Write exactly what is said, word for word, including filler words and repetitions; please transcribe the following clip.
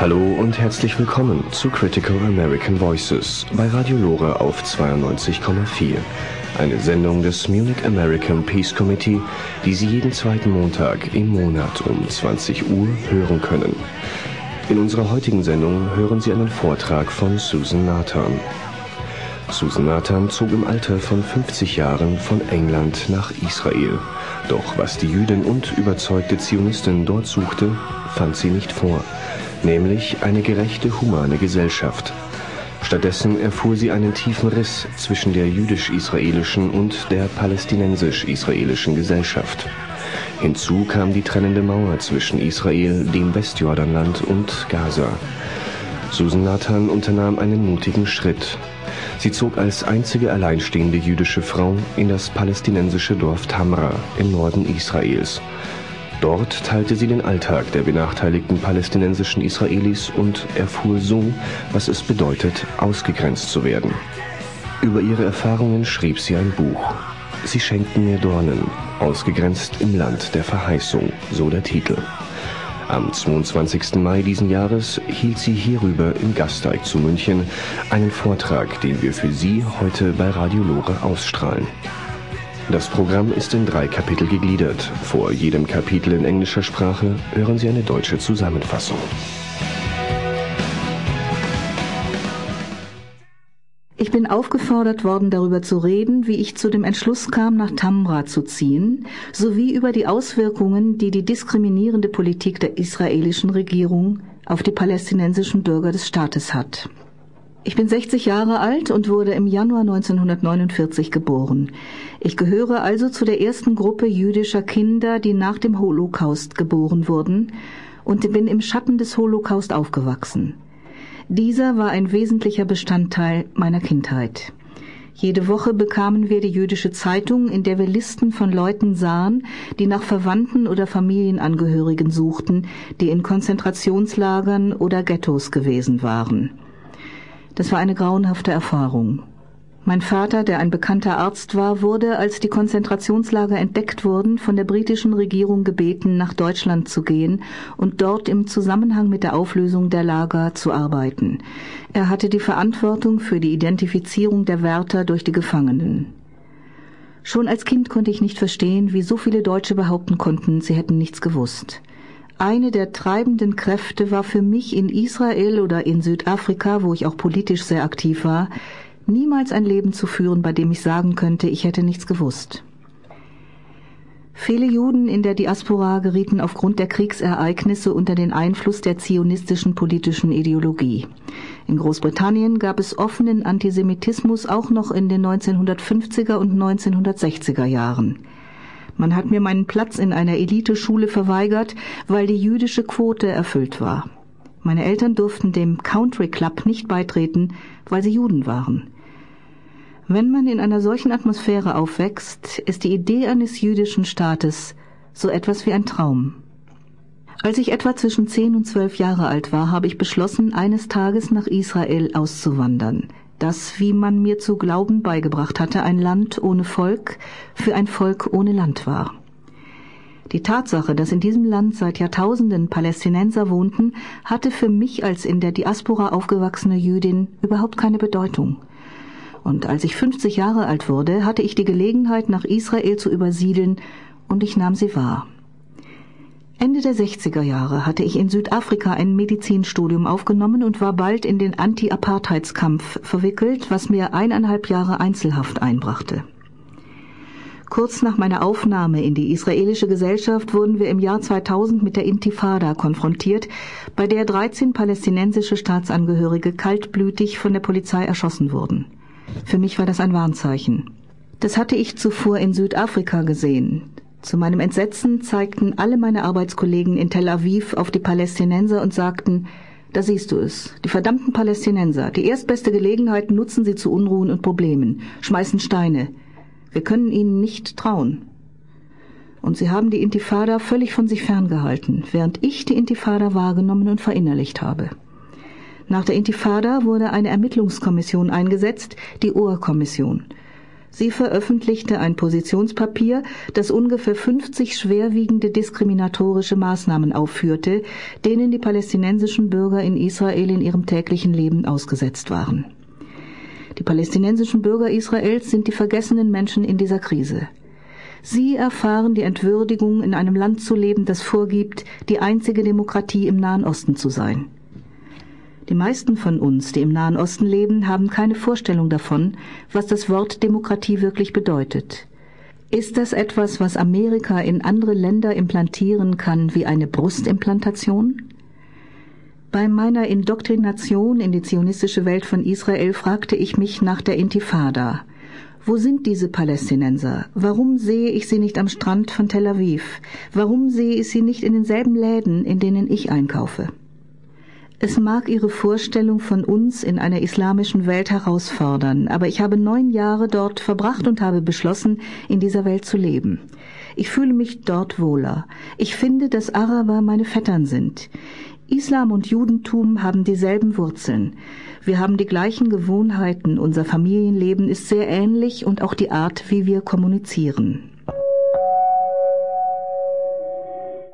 Hallo und herzlich willkommen zu Critical American Voices bei Radio Lora auf zweiundneunzig Komma vier. Eine Sendung des Munich American Peace Committee, die Sie jeden zweiten Montag im Monat um zwanzig Uhr hören können. In unserer heutigen Sendung hören Sie einen Vortrag von Susan Nathan. Susan Nathan zog im Alter von fünfzig Jahren von England nach Israel. Doch was die Jüdin und überzeugte Zionistin dort suchte, fand sie nicht vor, nämlich eine gerechte, humane Gesellschaft. Stattdessen erfuhr sie einen tiefen Riss zwischen der jüdisch-israelischen und der palästinensisch-israelischen Gesellschaft. Hinzu kam die trennende Mauer zwischen Israel, dem Westjordanland und Gaza. Susan Nathan unternahm einen mutigen Schritt. Sie zog als einzige alleinstehende jüdische Frau in das palästinensische Dorf Tamra im Norden Israels. Dort teilte sie den Alltag der benachteiligten palästinensischen Israelis und erfuhr so, was es bedeutet, ausgegrenzt zu werden. Über ihre Erfahrungen schrieb sie ein Buch. Sie schenkten mir Dornen, ausgegrenzt im Land der Verheißung, so der Titel. Am zweiundzwanzigsten Mai diesen Jahres hielt sie hierüber im Gasteig zu München einen Vortrag, den wir für Sie heute bei Radio Lora ausstrahlen. Das Programm ist in drei Kapitel gegliedert. Vor jedem Kapitel in englischer Sprache hören Sie eine deutsche Zusammenfassung. Ich bin aufgefordert worden, darüber zu reden, wie ich zu dem Entschluss kam, nach Tamra zu ziehen, sowie über die Auswirkungen, die die diskriminierende Politik der israelischen Regierung auf die palästinensischen Bürger des Staates hat. Ich bin sechzig Jahre alt und wurde im Januar neunzehnhundertneunundvierzig geboren. Ich gehöre also zu der ersten Gruppe jüdischer Kinder, die nach dem Holocaust geboren wurden, und bin im Schatten des Holocaust aufgewachsen. Dieser war ein wesentlicher Bestandteil meiner Kindheit. Jede Woche bekamen wir die jüdische Zeitung, in der wir Listen von Leuten sahen, die nach Verwandten oder Familienangehörigen suchten, die in Konzentrationslagern oder Ghettos gewesen waren. Das war eine grauenhafte Erfahrung. Mein Vater, der ein bekannter Arzt war, wurde, als die Konzentrationslager entdeckt wurden, von der britischen Regierung gebeten, nach Deutschland zu gehen und dort im Zusammenhang mit der Auflösung der Lager zu arbeiten. Er hatte die Verantwortung für die Identifizierung der Wärter durch die Gefangenen. Schon als Kind konnte ich nicht verstehen, wie so viele Deutsche behaupten konnten, sie hätten nichts gewusst. Eine der treibenden Kräfte war für mich in Israel oder in Südafrika, wo ich auch politisch sehr aktiv war, niemals ein Leben zu führen, bei dem ich sagen könnte, ich hätte nichts gewusst. Viele Juden in der Diaspora gerieten aufgrund der Kriegsereignisse unter den Einfluss der zionistischen politischen Ideologie. In Großbritannien gab es offenen Antisemitismus auch noch in den neunzehnhundertfünfziger und neunzehnhundertsechziger Jahren. Man hat mir meinen Platz in einer Eliteschule verweigert, weil die jüdische Quote erfüllt war. Meine Eltern durften dem Country Club nicht beitreten, weil sie Juden waren. Wenn man in einer solchen Atmosphäre aufwächst, ist die Idee eines jüdischen Staates so etwas wie ein Traum. Als ich etwa zwischen zehn und zwölf Jahre alt war, habe ich beschlossen, eines Tages nach Israel auszuwandern, das, wie man mir zu glauben beigebracht hatte, ein Land ohne Volk für ein Volk ohne Land war. Die Tatsache, dass in diesem Land seit Jahrtausenden Palästinenser wohnten, hatte für mich als in der Diaspora aufgewachsene Jüdin überhaupt keine Bedeutung. Und als ich fünfzig Jahre alt wurde, hatte ich die Gelegenheit, nach Israel zu übersiedeln, und ich nahm sie wahr. Ende der sechziger Jahre hatte ich in Südafrika ein Medizinstudium aufgenommen und war bald in den Anti-Apartheidskampf verwickelt, was mir eineinhalb Jahre Einzelhaft einbrachte. Kurz nach meiner Aufnahme in die israelische Gesellschaft wurden wir im Jahr zweitausend mit der Intifada konfrontiert, bei der dreizehn palästinensische Staatsangehörige kaltblütig von der Polizei erschossen wurden. Für mich war das ein Warnzeichen. Das hatte ich zuvor in Südafrika gesehen. Zu meinem Entsetzen zeigten alle meine Arbeitskollegen in Tel Aviv auf die Palästinenser und sagten: Da siehst du es, die verdammten Palästinenser, die erstbeste Gelegenheit nutzen sie zu Unruhen und Problemen, schmeißen Steine. Wir können ihnen nicht trauen. Und sie haben die Intifada völlig von sich ferngehalten, während ich die Intifada wahrgenommen und verinnerlicht habe. Nach der Intifada wurde eine Ermittlungskommission eingesetzt, die Ohr-Kommission. Sie veröffentlichte ein Positionspapier, das ungefähr fünfzig schwerwiegende diskriminatorische Maßnahmen aufführte, denen die palästinensischen Bürger in Israel in ihrem täglichen Leben ausgesetzt waren. Die palästinensischen Bürger Israels sind die vergessenen Menschen in dieser Krise. Sie erfahren die Entwürdigung, in einem Land zu leben, das vorgibt, die einzige Demokratie im Nahen Osten zu sein. Die meisten von uns, die im Nahen Osten leben, haben keine Vorstellung davon, was das Wort Demokratie wirklich bedeutet. Ist das etwas, was Amerika in andere Länder implantieren kann, wie eine Brustimplantation? Bei meiner Indoktrination in die zionistische Welt von Israel fragte ich mich nach der Intifada. Wo sind diese Palästinenser? Warum sehe ich sie nicht am Strand von Tel Aviv? Warum sehe ich sie nicht in denselben Läden, in denen ich einkaufe? Es mag Ihre Vorstellung von uns in einer islamischen Welt herausfordern, aber ich habe neun Jahre dort verbracht und habe beschlossen, in dieser Welt zu leben. Ich fühle mich dort wohler. Ich finde, dass Araber meine Vettern sind. Islam und Judentum haben dieselben Wurzeln. Wir haben die gleichen Gewohnheiten, unser Familienleben ist sehr ähnlich und auch die Art, wie wir kommunizieren.